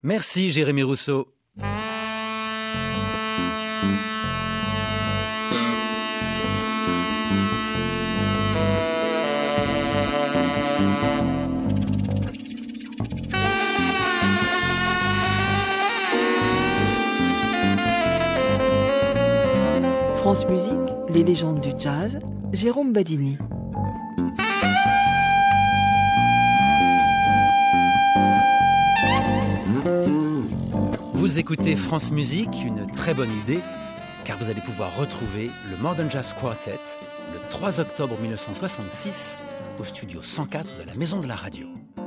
Merci Jérémy Rousseau. France Musique, les légendes du jazz, Jérôme Badini. Vous écoutez France Musique, une très bonne idée, car vous allez pouvoir retrouver le Modern Jazz Quartet le 3 octobre 1966 au studio 104 de la Maison de la Radio.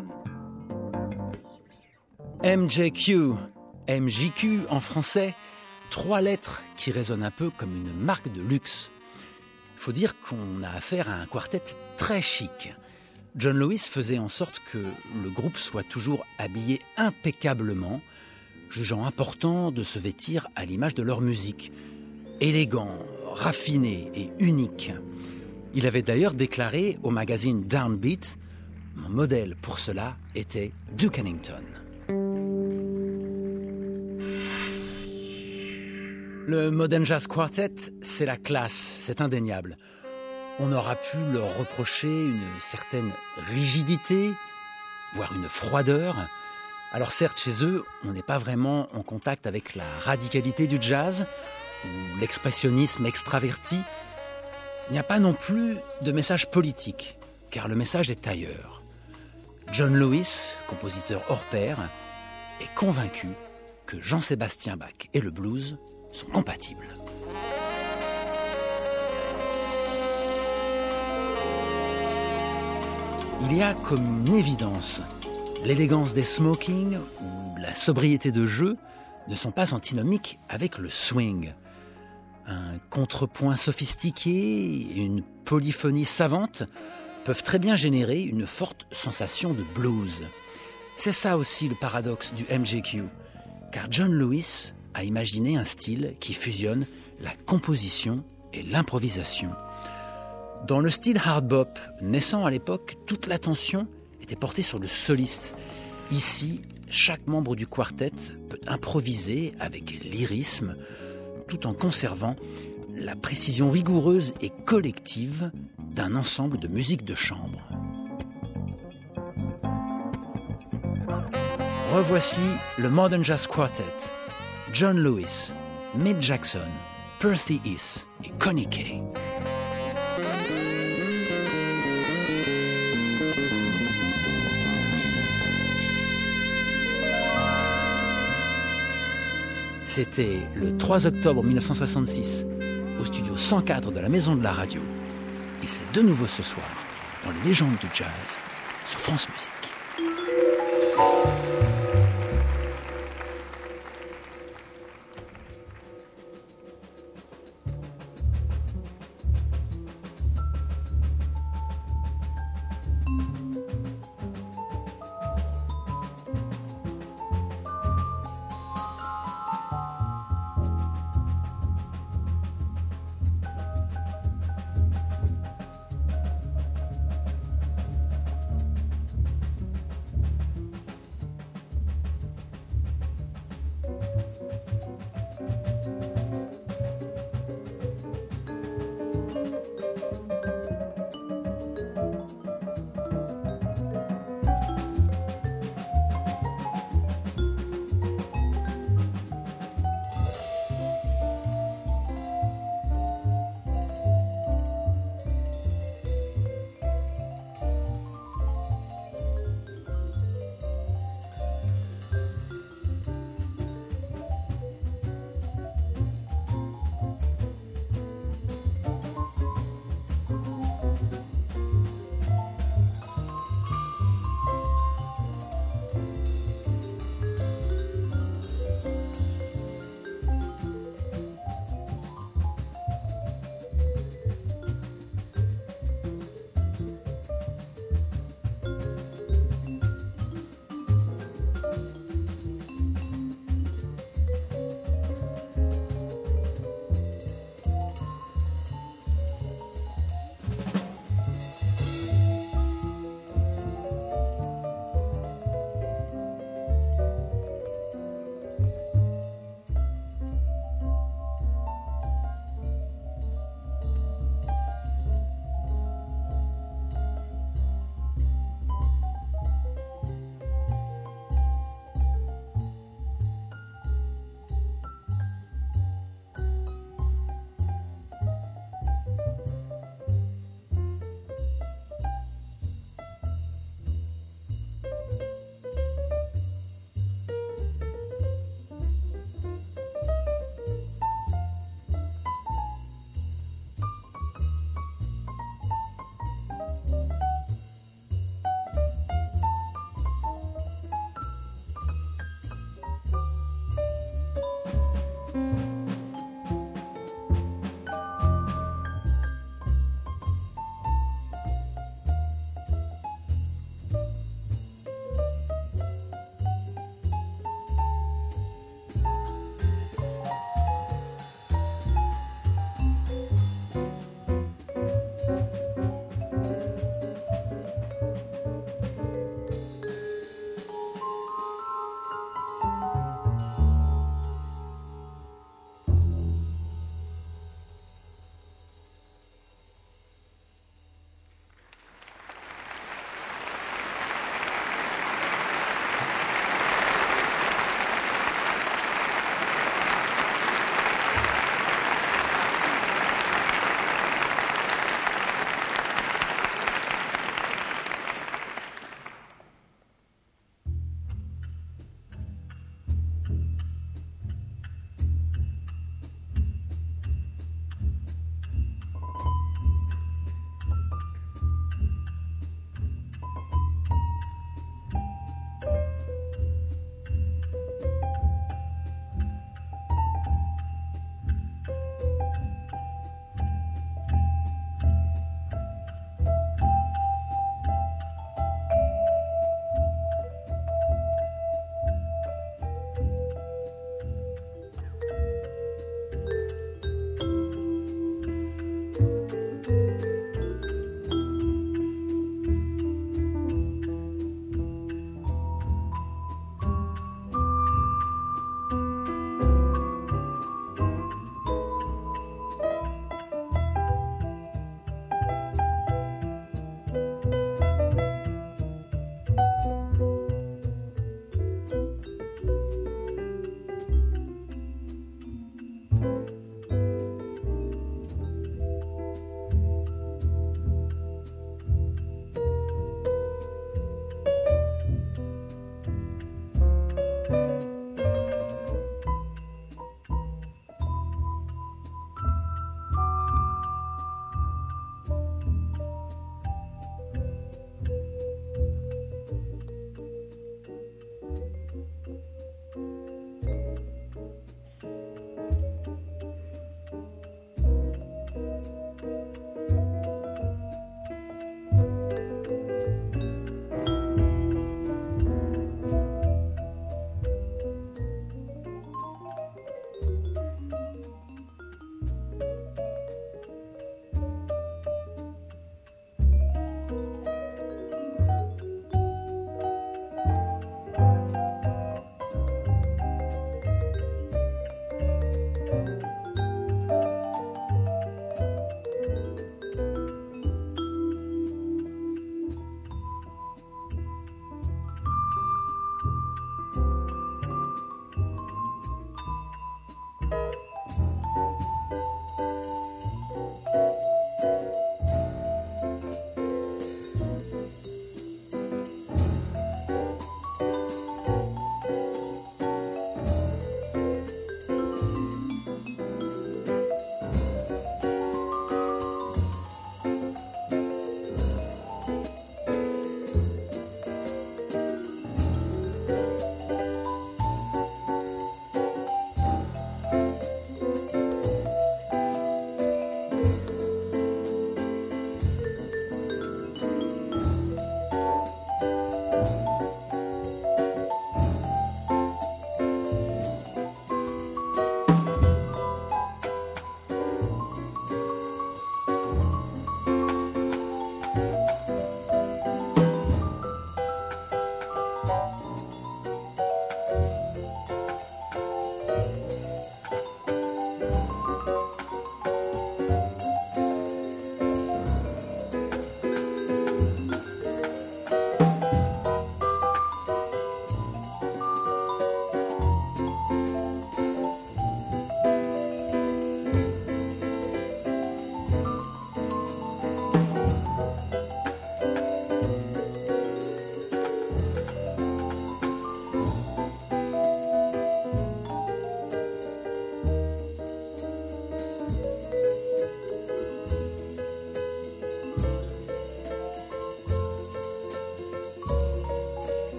MJQ, MJQ en français, 3 lettres qui résonnent un peu comme une marque de luxe. Il faut dire qu'on a affaire à un quartet très chic. John Lewis faisait en sorte que le groupe soit toujours habillé impeccablement, jugeant important de se vêtir à l'image de leur musique. Élégant, raffiné et unique. Il avait d'ailleurs déclaré au magazine Downbeat « Mon modèle pour cela était Duke Ellington ». Le Modern Jazz Quartet, c'est la classe, c'est indéniable. On aura pu leur reprocher une certaine rigidité, voire une froideur. Alors certes, chez eux, on n'est pas vraiment en contact avec la radicalité du jazz ou l'expressionnisme extraverti. Il n'y a pas non plus de message politique, car le message est ailleurs. John Lewis, compositeur hors pair, est convaincu que Jean-Sébastien Bach et le blues sont compatibles. Il y a comme une évidence, l'élégance des smokings ou la sobriété de jeu ne sont pas antinomiques avec le swing. Un contrepoint sophistiqué et une polyphonie savante peuvent très bien générer une forte sensation de blues. C'est ça aussi le paradoxe du MJQ, car John Lewis a imaginé un style qui fusionne la composition et l'improvisation. Dans le style hard bop, naissant à l'époque, toute l'attention était portée sur le soliste. Ici, chaque membre du quartet peut improviser avec lyrisme, tout en conservant la précision rigoureuse et collective d'un ensemble de musique de chambre. Revoici le Modern Jazz Quartet. John Lewis, Milt Jackson, Percy Heath et Connie Kay. C'était le 3 octobre 1966 au studio 104 de la Maison de la Radio. Et c'est de nouveau ce soir dans les légendes du jazz sur France Musique.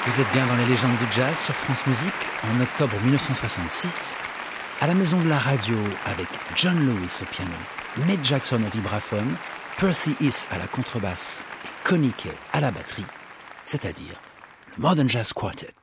Vous êtes bien dans les légendes du jazz sur France Musique en octobre 1966, à la Maison de la Radio avec John Lewis au piano, Mick Jackson au vibraphone, Percy Heath à la contrebasse et Connie Kay à la batterie, c'est-à-dire le Modern Jazz Quartet.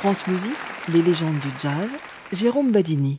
France Musique, les légendes du jazz, Jérôme Badini.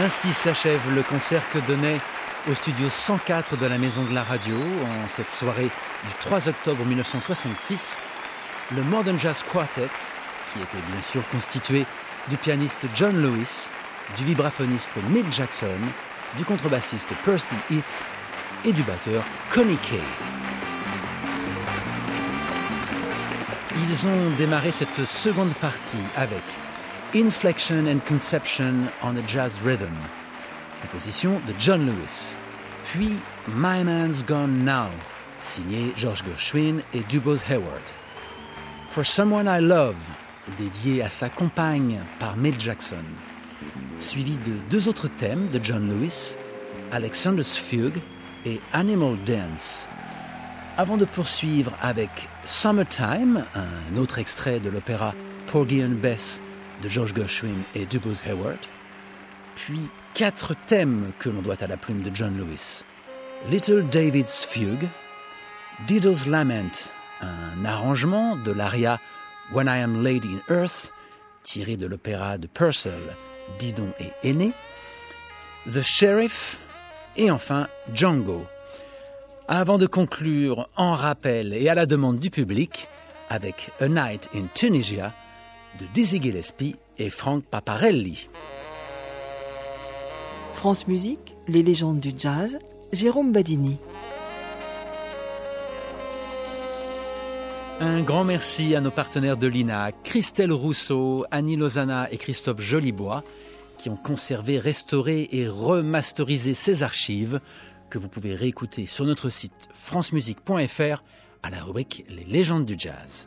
Ainsi s'achève le concert que donnait au studio 104 de la Maison de la Radio en cette soirée du 3 octobre 1966 le Modern Jazz Quartet, qui était bien sûr constitué du pianiste John Lewis, du vibraphoniste Milt Jackson, du contrebassiste Percy Heath et du batteur Connie Kay. Ils ont démarré cette seconde partie avec Inflection and Conception on a Jazz Rhythm, composition de John Lewis, puis My Man's Gone Now, signé George Gershwin et Dubose Hayward. For Someone I Love, dédié à sa compagne par Milt Jackson, suivi de deux autres thèmes de John Lewis, Alexander's Fugue et Animal Dance, avant de poursuivre avec Summertime, un autre extrait de l'opéra Porgy and Bess de George Gershwin et Dubose Hayward, puis quatre thèmes que l'on doit à la plume de John Lewis. Little David's Fugue, Dido's Lament, un arrangement de l'aria When I Am Laid in Earth, tiré de l'opéra de Purcell, Didon et Aîné, The Sheriff, et enfin Django. Avant de conclure en rappel et à la demande du public avec A Night in Tunisia de Dizzy Gillespie et Frank Paparelli. France Musique, les légendes du jazz, Jérôme Badini. Un grand merci à nos partenaires de l'INA, Christelle Rousseau, Annie Lozana et Christophe Jolibois, qui ont conservé, restauré et remasterisé ces archives que vous pouvez réécouter sur notre site francemusique.fr à la rubrique Les légendes du jazz.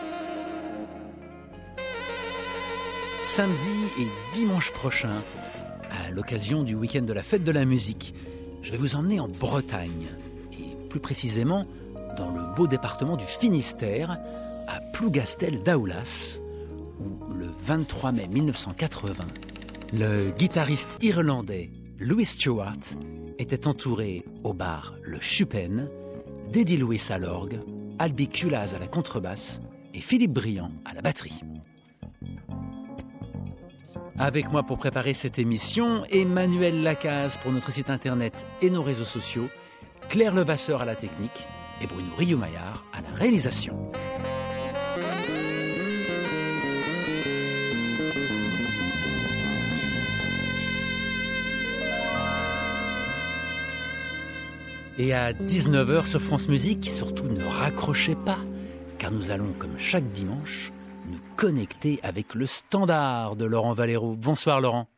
Samedi et dimanche prochain, à l'occasion du week-end de la fête de la musique, je vais vous emmener en Bretagne, et plus précisément dans le beau département du Finistère, à Plougastel-Daoulas, où le 23 mai 1980, le guitariste irlandais Louis Stewart était entouré au bar Le Chupin d'Eddie Lewis à l'orgue, Albi Culaz à la contrebasse et Philippe Briand à la batterie. Avec moi pour préparer cette émission, Emmanuel Lacaze pour notre site internet et nos réseaux sociaux, Claire Levasseur à la technique et Bruno Rio-Maillard à la réalisation. Et à 19h sur France Musique, surtout ne raccrochez pas, car nous allons, comme chaque dimanche, nous connecter avec le standard de Laurent Valero. Bonsoir Laurent.